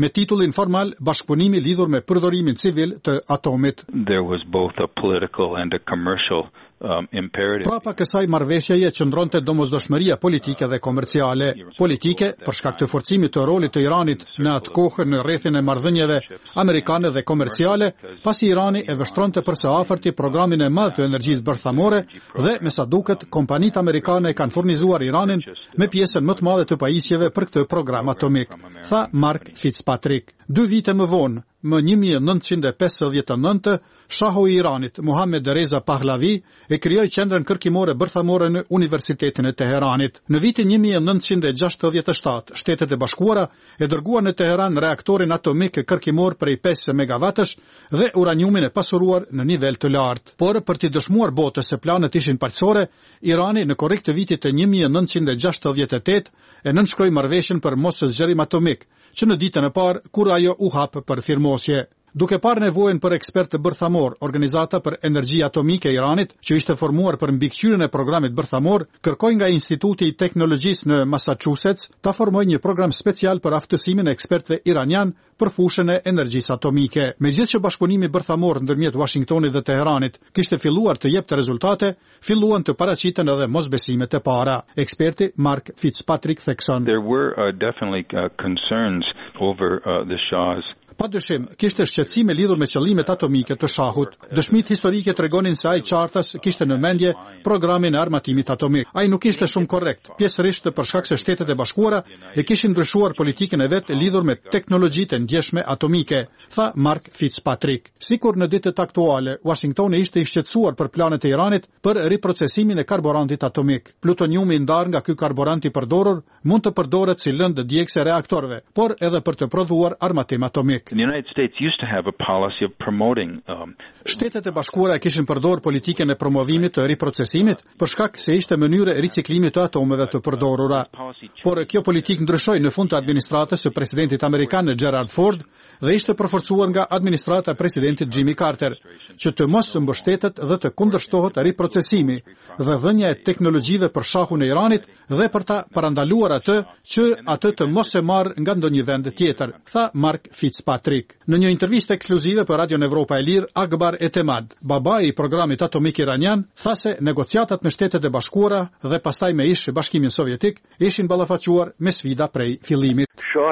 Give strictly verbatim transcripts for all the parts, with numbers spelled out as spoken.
me titullin formal Bashkëpunimi lidhur me përdorimin civil të atomit. There was both a political and a commercial Um, imperative. Prapa kësaj marrëveshjeje qëndronte domosdoshmëria politike dhe komerciale. Politike, për shkak të forcimit të rolit të Iranit në atë kohë në rrethin e marrëdhënieve amerikane dhe komerciale, pasi Irani e vështronte për së afërti programin e madh të energjisë bërthamore dhe me sa duket kompanitë amerikane kanë furnizuar Iranin me pjesën më të madhe të pajisjeve për këtë program atomik, tha Mark Fitzpatrick. Dy vite më vonë, më një mijë e nëntëqind e pesëdhjetë e nëntë, Shahu i Iranit, Mohammed Reza Pahlavi, e krijoi qendrën kërkimore bërthamore në Universitetin e Teheranit. Në vitin një mijë e nëntëqind e gjashtëdhjetë e shtatë, Shtetet e Bashkuara e dërguan në Teheran reaktorin atomik kërkimor prej pesë megavatësh dhe uraniumin e pasuruar në nivel të lartë. Por për të dëshmuar botës se planet ishin paqësore, Irani në korrik të vitit të një mijë e nëntëqind e gjashtëdhjetë e tetë e nënshkroi marrëveshjen për moszgjerim atomik, që në ditën e parë kur ajo u hap për firmosje. Duke parë nevojën për ekspertë bërthamor, Organizata për Energji Atomike e Iranit, që ishte formuar për mbikëqyrjen e programit bërthamor, kërkoi nga Instituti i Teknologjisë në Massachusetts ta formojë një program special për aftësimin e ekspertëve iranian për fushën e energjisë atomike. Megjithëse që bashkëpunimi bërthamor ndërmjet Washingtonit dhe Teheranit kishte filluar të jepte rezultate, filluan të paraqiten edhe mosbesimet e para. Eksperti Mark Fitzpatrick thekson. There were uh, definitely uh, concerns over uh, the Shah's Pa dyshim, kishte shqetësime lidhur me qëllimet atomike të shahut. Dëshmitë historike tregonin se ai qartas kishte në mendje programin e armatimit atomik. Ai nuk ishte shumë korrekt, pjesërisht për shkak se Shtetet e Bashkuara e kishin ndryshuar politikën e vet lidhur me teknologjitë e ndjeshme atomike, tha Mark Fitzpatrick. Sikur në ditët aktuale, Washingtoni ishte i shqetësuar për planet e Iranit për riprocesimin e karburantit atomik. Plutoniumi i ndarë nga ky karburant i përdorur mund të përdoret si lëndë djegëse reaktorëve, por edhe për të prodhuar armatim atomik. The United States used to have a policy of promoting um, Shtetet e Bashkuara kishin përdorur politikën e promovimit të riprocesimit për shkak se ishte mënyrë e riciklimit të atomeve të përdorura. Por kjo politikë ndryshoi në fund të administratës së presidentit amerikan Gerald Ford dhe ishte përforcuar nga administrata e presidentit Jimmy Carter, që të mos mbështetet dhe të kundërshtohet riprocesimi dhe dhënia e teknologjive për shahun e Iranit dhe për ta parandaluar atë që atë të mos e marrë nga ndonjë vend tjetër, tha Mark Fitzpatrick. Në një intervistë ekskluzive për Radio Evropa e Lirë, Akbar Etemad, babai i programit atomik iranian, tha se negociatat me Shtetet e Bashkuara dhe pastaj me ish Bashkimin Sovjetik ishin ballafaquar me sfida prej fillimit.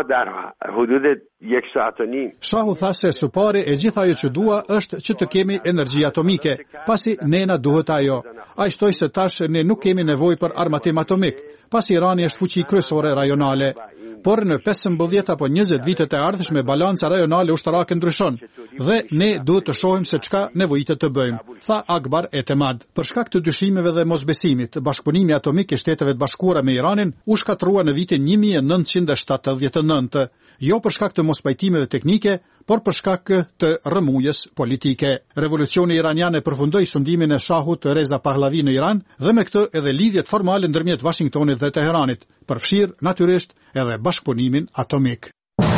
Shahu tha se së pari e gjithë ajo që dua është që të kemi energji atomike, pasi ne na duhet ajo. Ai shtoi se tash ne nuk kemi nevojë për armatim atomik, pasi Irani është fuqi kryesore rajonale. Por në pesëmbëdhjetë apo njëzet vitet e ardhshme balanca rajonale ushtarake ndryshon dhe ne duhet të shohim se çka nevojitet të bëjmë, tha Akbar Etemad. Për shkak të dyshimeve dhe mosbesimit, bashkëpunimi atomik i Shteteve të Bashkuara me Iranin u shkatrua në vitin një mijë e nëntëqind e shtatëdhjetë e nëntë, jo për shkak të mospajtimeve teknike, por për shkak të rrëmujës politike. Revolucioni iranian e përfundoi sundimin e Shahut Reza Pahlavi në Iran dhe me këtë edhe lidhjet formale ndërmjet Washingtonit dhe Teheranit, përfshirë natyrisht edhe bashkëpunimin atomik.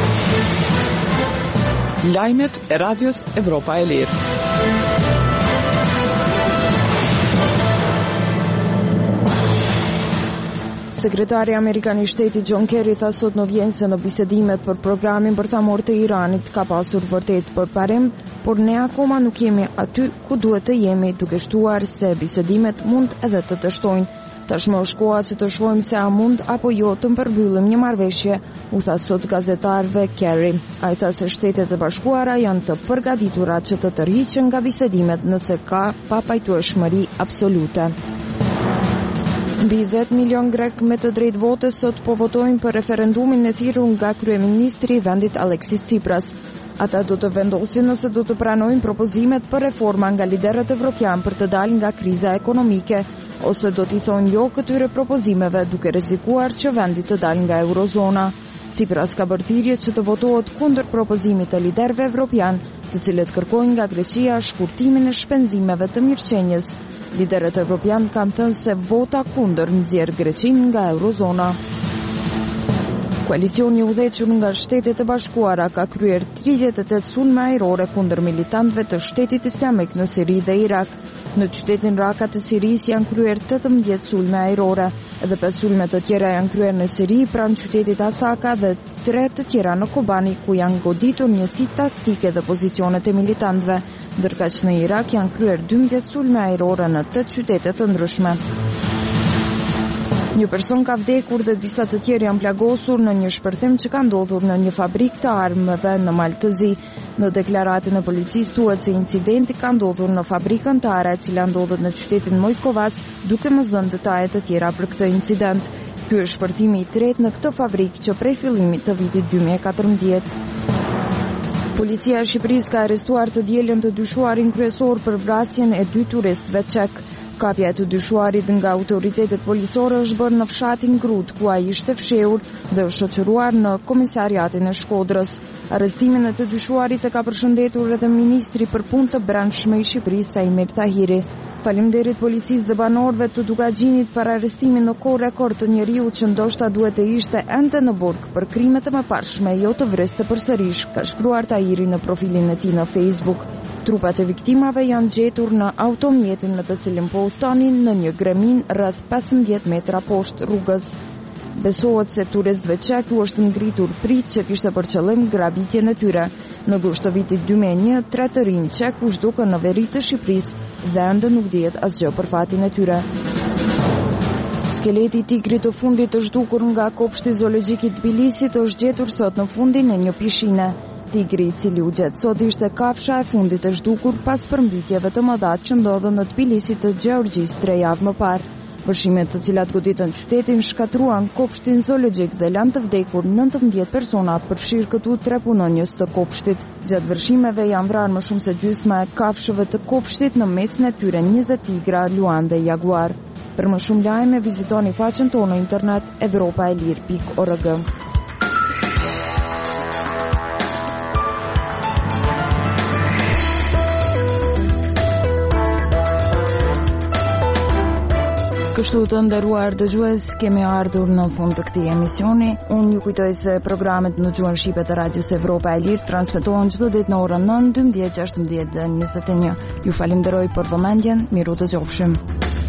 Lajmet e Radios Evropa e Lirë. Sekretari Amerikan i Shtetit John Kerry tha sot në Vjenë se në bisedimet për programin bërthamor të Iranit ka pasur vërtet përparim, por ne akoma nuk jemi aty ku duhet të jemi, duke shtuar se bisedimet mund edhe të të shtojnë. Tashmë është koha që të shohim se a mund apo jo të përbyllim një marrëveshje, u tha sot gazetarëve Kerry. Ai tha se Shtetet e Bashkuara janë të përgatitura që të tërhiqen nga bisedimet nëse ka papajtueshmëri absolute. Mbi dhjetë milion grek me të drejtë votës sot po votojnë për referendumin e thirrur nga kryeministri i vendit Alexis Tsipras. Ata do të vendosin nëse do të pranojnë propozimet për reforma nga liderët evropian për të dalë nga kriza ekonomike, ose do t'i thonë jo këtyre propozimeve duke rrezikuar që vendi të dalë nga eurozona. Tsipras ka bërë thirrje që të votohet kundër propozimit të liderëve evropian, të cilët kërkojnë nga Greqia shkurtimin e shpenzimeve të mirëqenies. Liderët evropian kanë thënë se vota kundër nxjerr Greqinë nga eurozona. Koalicioni i udhëhequr nga Shtetet e Bashkuara ka kryer tridhjetë e tetë sulme ajrore kundër militantëve të Shtetit Islamik në Siri dhe Irak. Në qytetin Raqqa të Sirisë janë kryer tetëmbëdhjetë sulme ajrore, edhe pesë sulme të tjera janë kryer në Siri pranë qytetit Asaka dhe tre të tjera në Kobani, ku janë goditur njësi taktike dhe pozicionet e militantëve, ndërkaq në Irak janë kryer dymbëdhjetë sulme ajrore në tetë qytete të ndryshme. Një person ka vdekur dhe disa të tjerë janë plagosur në një shpërthim që ka ndodhur në një fabrikë të armëve në Maltëzi. Në deklaratën e policisë thuhet se incidenti ka ndodhur në fabrikën tare, e cila ndodhet në qytetin Mojkovac, duke mos dhënë detaje të tjera për këtë incident. Ky është shpërthimi i tretë në këtë fabrikë që prej fillimit të vitit dy mijë e katërmbëdhjetë. Policia e Shqipërisë ka arrestuar të dielën të dyshuarin kryesor për vrasjen e dy turistëve çek. Kapja e të dyshuarit nga autoritetet policore është bërë në fshatin Grut, ku ai ishte fshehur dhe është shoqëruar në komisariatin e Shkodrës. Arrestimin e të dyshuarit e ka përshëndetur edhe ministri për punë të brendshme i Shqipërisë, Saimir Tahiri. Faleminderit policisë dhe banorëve të Dugaxhinit për arrestimin në kohë rekord të njeriut që ndoshta duhet të ishte ende në burg për krimet e mëparshme, jo të vriste përsërish, ka shkruar Tahiri në profilin e tij në Facebook. Trupat e viktimave janë gjetur në automjetin në të cilin po ustonin në një gremin rreth pesëmbëdhjetë metra poshtë rrugës. Besohet se turistëve çek u është ngritur prit që kishte për qëllim grabitjen e tyre. Në gusht të vitit dy mijë e një, tre të rinj çek u zhdukën në veri të Shqipërisë dhe ende nuk dihet asgjë për fatin e tyre. Skeleti i tigrit të fundit të zhdukur nga kopshti zoologjik i Tbilisit është gjetur sot në fundin e një pishine. Tigri i cili u gjet sot ishte kafsha e fundit e zhdukur pas përmbytjeve të mëdha që ndodhen në Tbilisi të Gjeorgjisë tre javë më parë. Vërshimet të cilat goditën qytetin shkatruan kopshtin zoologjik dhe lanë të vdekur nëntëmbëdhjetë persona, përfshirë këtu tre punonjës të kopshtit. Gjatë vërshimeve janë vrarë më shumë se gjysma e kafshëve të kopshtit, në mesin e tyre njëzet tigra, luan dhe jaguar. Për më shumë lajme vizitoni faqen tonë në internet evropaelir pikë org. Kështu të nderuar dëgjues, kemi ardhur në fund të këtij emisioni. Unë ju kujtoj se programet në gjuhën shqipe të Radios Evropa e Lirë transmetohen çdo ditë në orën nëntë, dymbëdhjetë, gjashtëmbëdhjetë dhe njëzet e një. Ju falenderoj për vëmendjen, miru dëgjofshim.